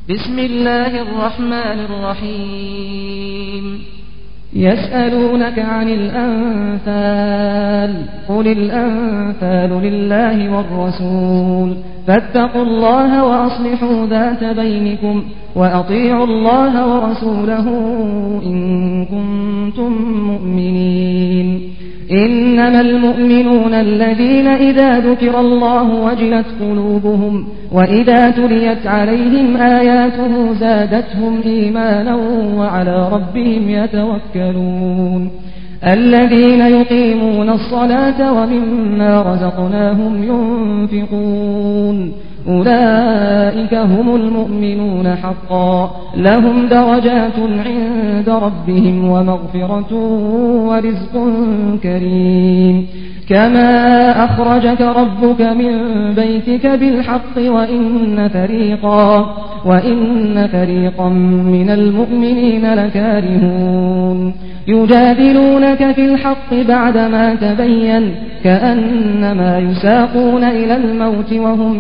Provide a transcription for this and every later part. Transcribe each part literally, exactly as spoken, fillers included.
بسم الله الرحمن الرحيم يسألونك عن الأنفال قل الأنفال لله والرسول فاتقوا الله وأصلحوا ذات بينكم وأطيعوا الله ورسوله إن كنتم مؤمنين إنما المؤمنون الذين إذا ذكر الله وجلت قلوبهم وإذا تليت عليهم آياته زادتهم إيمانا وعلى ربهم يتوكلون الذين يقيمون الصلاة ومما رزقناهم ينفقون أولئك هم المؤمنون حقا لهم درجات عند ربهم ومغفرة ورزق كريم كما أخرجك ربك من بيتك بالحق وإن فريقا وإن فريقا من المؤمنين لكارهون يجادلونك في الحق بعدما تبين كأنما يساقون إلى الموت وهم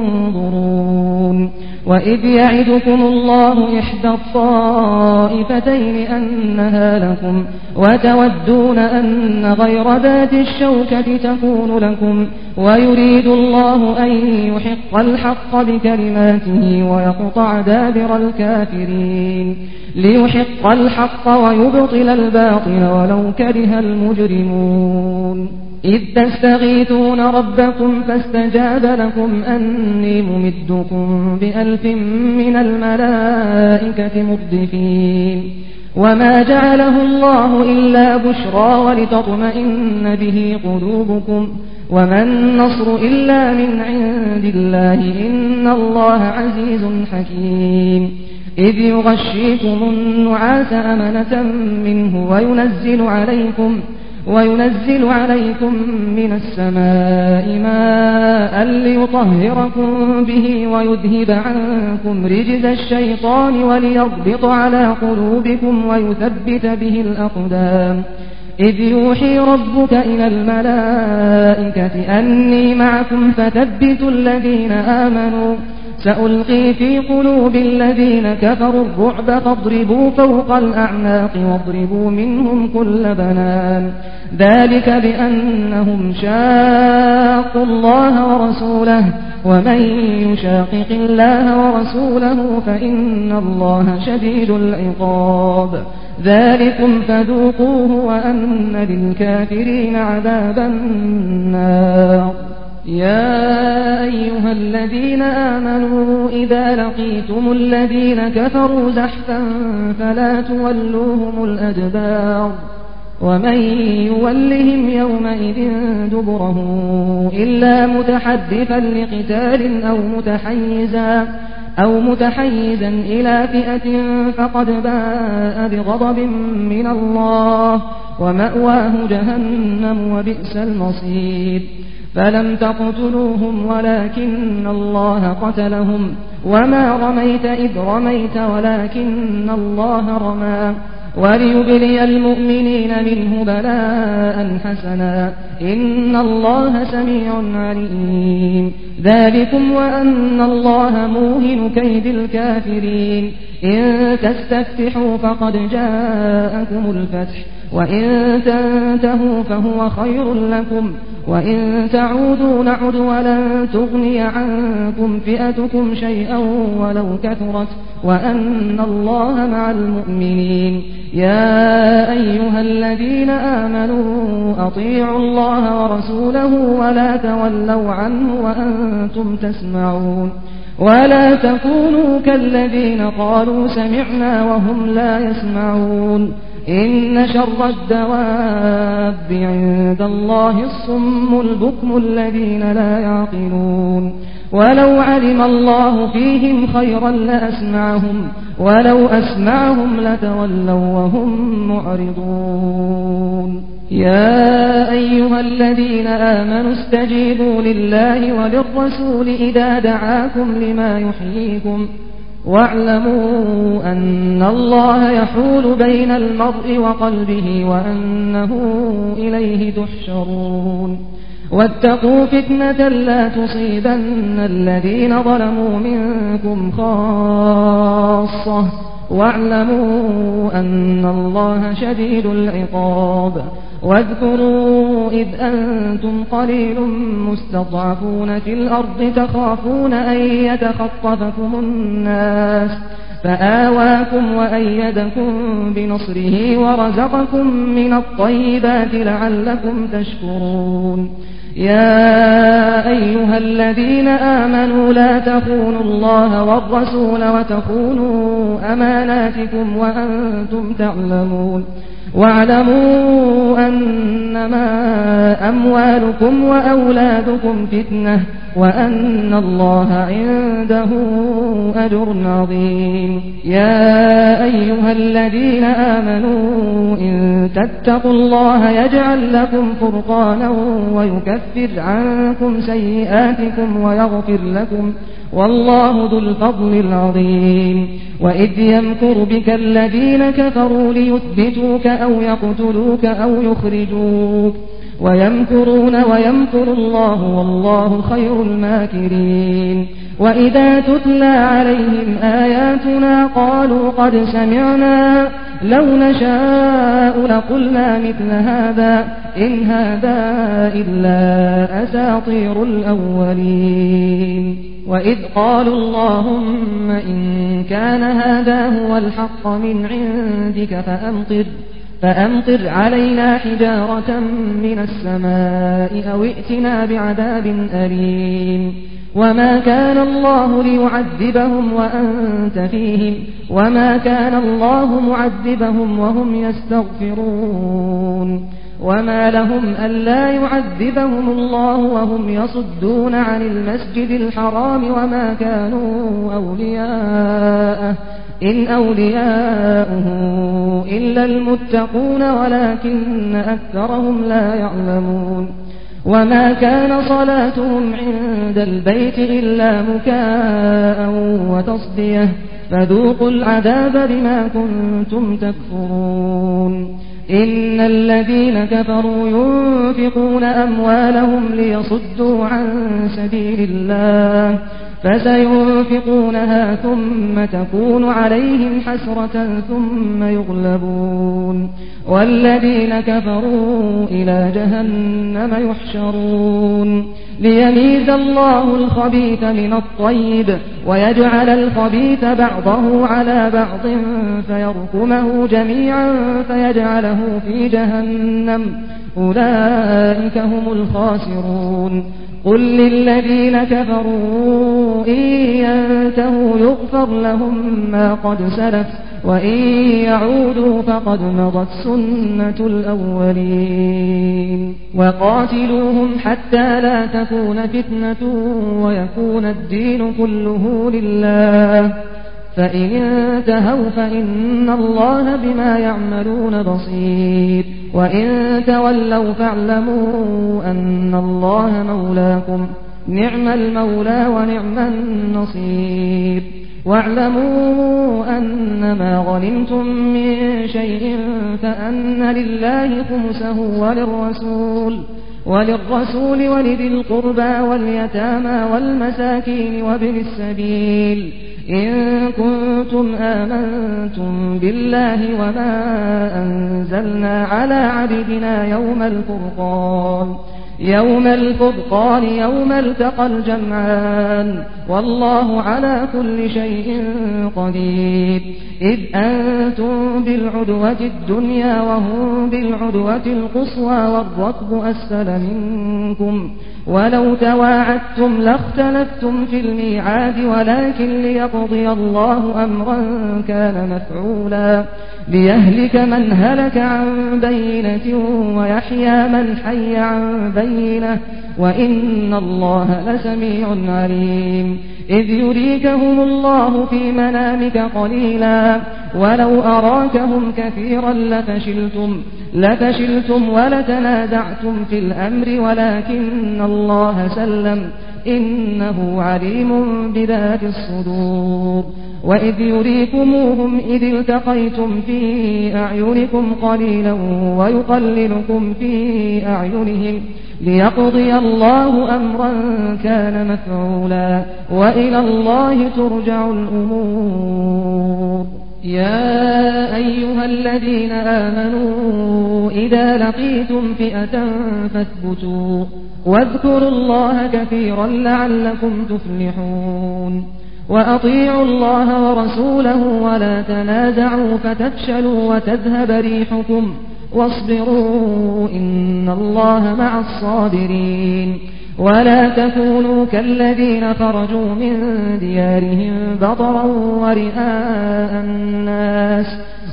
ينظرون وإذ يعدكم الله إحدى الطائفتين أنها لكم وتودون أن غير ذات الشوكة تكون لكم ويريد الله أن يحق الحق بكلماته ويقطع دابر الكافرين ليحق الحق ويبطل الباطل ولو كره المجرمون إذ تستغيثون ربكم فاستجاب لكم أني ممدكم بألف من الملائكة مردفين وما جعله الله إلا بشرى ولتطمئن به قلوبكم وما النصر إلا من عند الله إن الله عزيز حكيم إذ يغشيكم النعاس أمنة منه وينزل عليكم وينزل عليكم من السماء ماء ليطهركم به ويذهب عنكم رجز الشيطان وليربط على قلوبكم ويثبت به الأقدام إذ يوحي ربك إلى الملائكة أني معكم فثبتوا الذين آمنوا سألقي في قلوب الذين كفروا الرعب فاضربوا فوق الأعناق واضربوا منهم كل بنان ذلك بأنهم شاقوا الله ورسوله ومن يشاقق الله ورسوله فإن الله شديد العقاب ذلكم فذوقوه وأن للكافرين عذاب النار يا أيها الذين آمنوا إذا لقيتم الذين كفروا زحفا فلا تولوهم الأدبار ومن يولهم يومئذ دبره إلا متحدثا لقتال أو متحيزا أو متحيزا إلى فئة فقد باء بغضب من الله ومأواه جهنم وبئس المصير فلم تقتلوهم ولكن الله قتلهم وما رميت إذ رميت ولكن الله رمى وليبلي المؤمنين منه بلاء حسنا إن الله سميع عليم ذلكم وأن الله موهن كيد الكافرين إن تستفتحوا فقد جاءكم الفتح وإن تنتهوا فهو خير لكم وإن تعودوا نعد ولن تغني عنكم فئتكم شيئا ولو كثرت وأن الله مع المؤمنين يا أيها الذين آمنوا أطيعوا الله ورسوله ولا تولوا عنه وأنتم تسمعون ولا تكونوا كالذين قالوا سمعنا وهم لا يسمعون إن شر الدواب عند الله الصم البكم الذين لا يعقلون ولو علم الله فيهم خيرا لأسمعهم ولو أسمعهم لتولوا وهم معرضون يا أيها الذين آمنوا استجيبوا لله وللرسول إذا دعاكم لما يحييكم واعلموا أن الله يحول بين المرء وقلبه وأنه إليه تحشرون واتقوا فتنة لا تصيبن الذين ظلموا منكم خاصة واعلموا أن الله شديد العقاب. واذكروا إذ أنتم قليل مستضعفون في الأرض تخافون أن يتخطفكم الناس فآواكم وأيدكم بنصره ورزقكم من الطيبات لعلكم تشكرون. يا أيها الذين آمنوا لا تخونوا الله والرسول وتخونوا أماناتكم وأنتم تعلمون واعلموا أنما أموالكم وأولادكم فتنة وأن الله عنده أجر عظيم. يا أيها الذين آمنوا إن تتقوا الله يجعل لكم فرقانا ويكفر عنكم سيئاتكم ويغفر لكم والله ذو الفضل العظيم. وإذ يمكر بك الذين كفروا ليثبتوك أو يقتلوك أو يخرجوك ويمكرون ويمكر الله والله خير الماكرين. وإذا تتلى عليهم آياتنا قالوا قد سمعنا لو نشاء لقلنا مثل هذا إن هذا إلا أساطير الأولين. وإذ قالوا اللهم إن كان هذا هو الحق من عندك فأمطر فأمطر علينا حجارة من السماء أو ائتنا بعذاب أليم. وما كان الله ليعذبهم وأنت فيهم وما كان الله معذبهم وهم يستغفرون. وما لهم ألا يعذبهم الله وهم يصدون عن المسجد الحرام وما كانوا أولياءه إن أولياؤه إلا المتقون ولكن أكثرهم لا يعلمون. وما كان صلاتهم عند البيت إلا مكاء وتصدية فذوقوا العذاب بما كنتم تكفرون. إن الذين كفروا ينفقون أموالهم ليصدوا عن سبيل الله فسينفقونها ثم تكون عليهم حسرة ثم يغلبون والذين كفروا إلى جهنم يحشرون ليميز الله الخبيث من الطيب ويجعل الخبيث بعضه على بعض فيركمه جميعا فيجعله في جهنم أولئك هم الخاسرون. قل للذين كفروا إن ينتهوا يغفر لهم ما قد سلف وإن يعودوا فقد مضت سنة الأولين. وقاتلوهم حتى لا تكون فتنة ويكون الدين كله لله فإن انتهوا فإن الله بما يعملون بصير. وإن تولوا فاعلموا أن الله مولاكم نعم المولى ونعم النصير. واعلموا أنما غنمتم من شيء فأن لله خمسه وللرسول وللرسول ولذي القربى واليتامى والمساكين وابن السبيل إن كنتم آمنتم بالله وما أنزلنا على عبدنا يوم الفرقان يوم الفرقان يوم التقى الجمعان والله على كل شيء قدير. إذ أنتم بالعدوة الدنيا وهم بالعدوة القصوى والركب أسفل منكم ولو تواعدتم لاختلفتم في الميعاد ولكن ليقضي الله أمرا كان مفعولا ليهلك من هلك عن بينة ويحيى من حي عن بينة وإن الله لسميع عليم. إذ يريكهم الله في منامك قليلا ولو أراكهم كثيرا لفشلتم لفشلتم ولتنازعتم في الأمر ولكن الله سلم إنه عليم بذات الصدور. وإذ يريكموهم إذ التقيتم في أعينكم قليلا ويقللكم في أعينهم ليقضي الله أمرا كان مفعولا وإلى الله ترجع الأمور. يا أيها الذين آمنوا إذا لقيتم فئة فاثبتوا واذكروا الله كثيرا لعلكم تفلحون. وأطيعوا الله ورسوله ولا تنازعوا فتفشلوا وتذهب ريحكم واصبروا إن الله مع الصابرين. ولا تكونوا كالذين خرجوا من ديارهم بطرا ورئاء الناس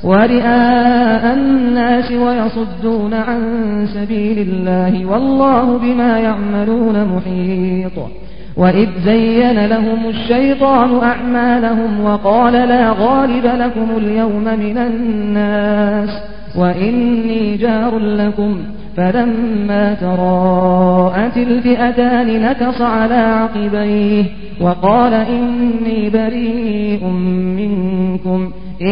ورئاء الناس ويصدون عن سبيل الله والله بما يعملون محيط. وإذ زين لهم الشيطان أعمالهم وقال لا غالب لكم اليوم من الناس وإني جار لكم فلما تراءت الفئتان نكص على عقبيه وقال إني بريء منكم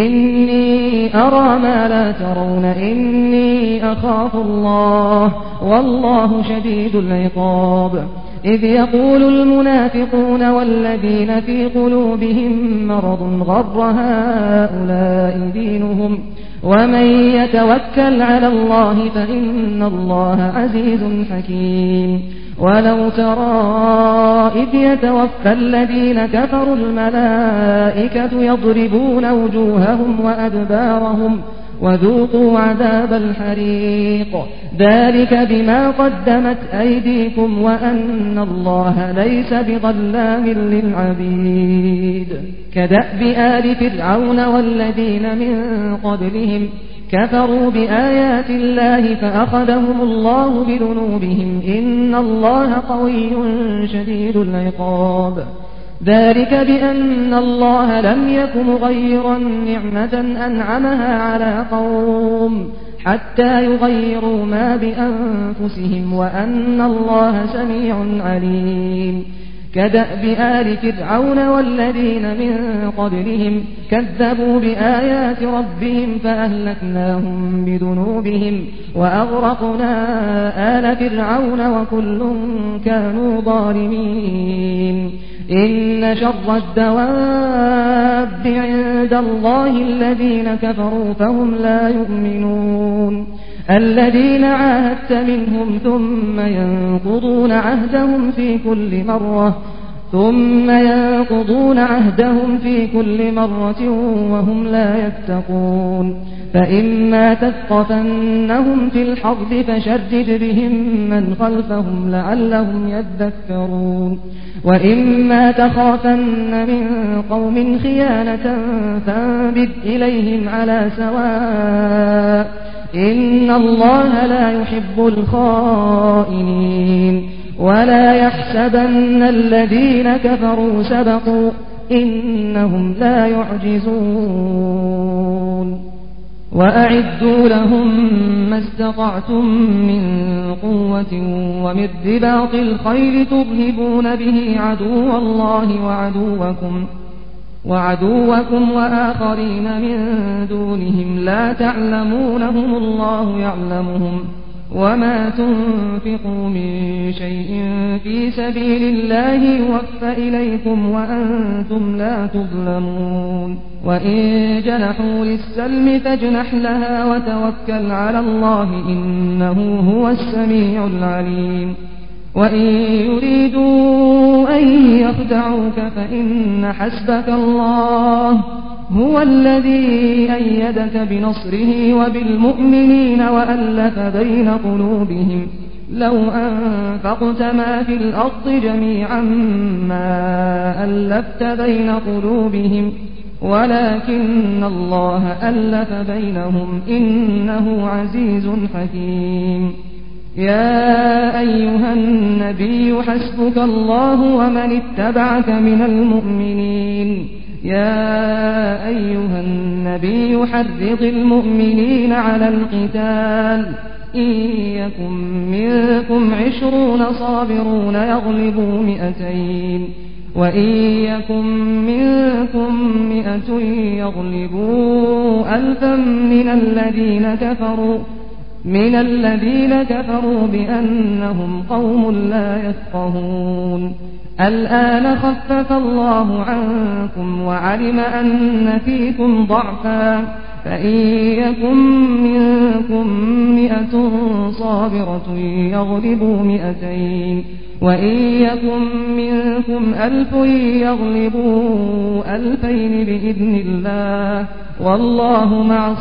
إني أرى ما لا ترون إني أخاف الله والله شديد العقاب. إذ يقول المنافقون والذين في قلوبهم مرض غر هؤلاء دينهم ومن يتوكل على الله فإن الله عزيز حكيم. ولو ترى إذ يتوفى الذين كفروا الملائكة يضربون وجوههم وأدبارهم وذوقوا عذاب الحريق ذلك بما قدمت أيديكم وأن الله ليس بظلام للعبيد. كدأب آل فرعون والذين من قبلهم كفروا بآيات الله فأخذهم الله بذنوبهم إن الله قوي شديد العقاب. ذلك بأن الله لم يك مغيرا نعمة أنعمها على قوم حتى يغيروا ما بأنفسهم وأن الله سميع عليم. كدأب آل فرعون والذين من قبلهم كذبوا بآيات ربهم فأهلكناهم بذنوبهم وأغرقنا آل فرعون وكل كانوا ظالمين. إن شر الدواب عند الله الذين كفروا فهم لا يؤمنون الذين عاهدت منهم ثم ينقضون عهدهم في كل مرة ثم ينقضون عهدهم في كل مرة وهم لا يتقون. فإما تثقفنهم في الحرب فشدد بهم من خلفهم لعلهم يذكرون. وإما تخافن من قوم خيانة فانبذ إليهم على سواء إن الله لا يحب الخائنين. ولا يحسبن الذين كفروا سبقوا إنهم لا يعجزون. وأعدوا لهم ما استطعتم من قوة ومن رباط الخيل ترهبون به عدو الله وعدوكم وعدوكم وآخرين من دونهم لا تعلمونهم الله يعلمهم وما تنفقوا من شيء في سبيل الله يوفى إليكم وأنتم لا تظلمون. وإن جنحوا للسلم فاجنح لها وتوكل على الله إنه هو السميع العليم. وإن يريدوا أن يخدعوك فإن حسبك الله هو الذي أيدك بنصره وبالمؤمنين وألف بين قلوبهم لو أنفقت ما في الأرض جميعا ما ألفت بين قلوبهم ولكن الله ألف بينهم إنه عزيز حكيم. يا أيها النبي حسبك الله ومن اتبعك من المؤمنين. يا أيها النبي حرض المؤمنين على القتال إن يكن منكم عشرون صابرون يغلبوا مئتين وإن يكن منكم مئة يغلبوا ألفا من الذين كفروا من الذين كفروا بأنهم قوم لا يفقهون الآن خفف الله عنكم وعلم أن فيكم ضعفا فإن يكن منكم مئة صابرة يغلبوا مئتين وإن يكن منكم ألف يغلبوا ألفين بإذن الله والله مع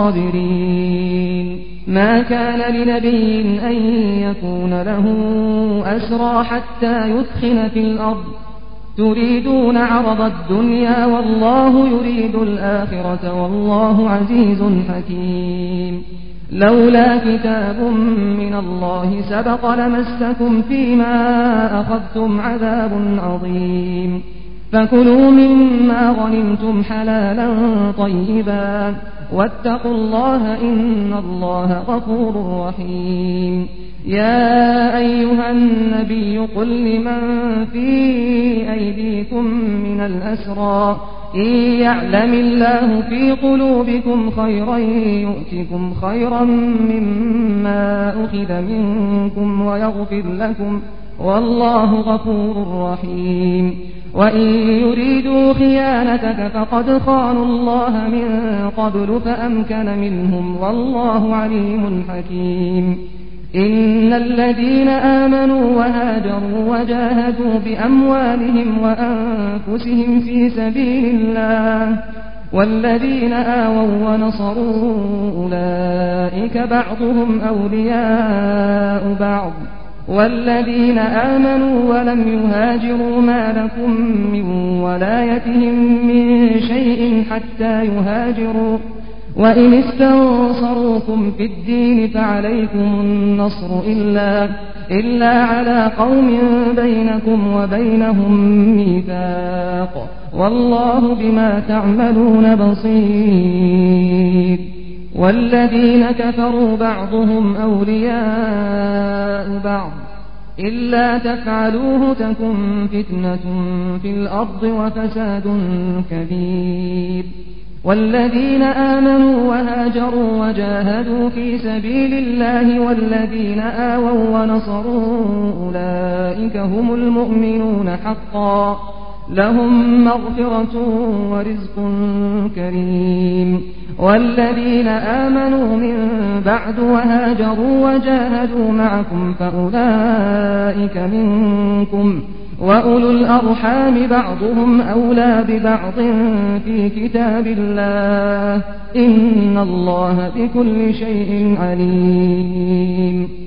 الصابرين ما كان لنبي أن يكون له أسرى حتى يثخن في الأرض تريدون عرض الدنيا والله يريد الآخرة والله عزيز حكيم لولا كتاب من الله سبق لمسكم فيما أخذتم عذاب عظيم فكلوا مما غنمتم حلالا طيبا واتقوا الله إن الله غفور رحيم يا أيها النبي قل لمن في أيديكم من الأسرى إن يعلم الله في قلوبكم خيرا يؤتكم خيرا مما أخذ منكم ويغفر لكم والله غفور رحيم وإن يريدوا خيانتك فقد خانوا الله من قبل فأمكن منهم والله عليم حكيم إن الذين آمنوا وهاجروا وجاهدوا بأموالهم وأنفسهم في سبيل الله والذين آووا ونصروا أولئك بعضهم أولياء بعض والذين آمنوا ولم يهاجروا ما لكم من ولايتهم من شيء حتى يهاجروا وإن استنصروكم في الدين فعليكم النصر إلا, إلا على قوم بينكم وبينهم ميثاق والله بما تعملون بصير والذين كفروا بعضهم أولياء بعض إلا تفعلوه تكن فتنة في الأرض وفساد كبير والذين آمنوا وهاجروا وجاهدوا في سبيل الله والذين آووا ونصروا أولئك هم المؤمنون حقا لهم مغفرة ورزق كريم والذين آمنوا من بعد وهاجروا وجاهدوا معكم فأولئك منكم وأولو الأرحام بعضهم أولى ببعض في كتاب الله إن الله بكل شيء عليم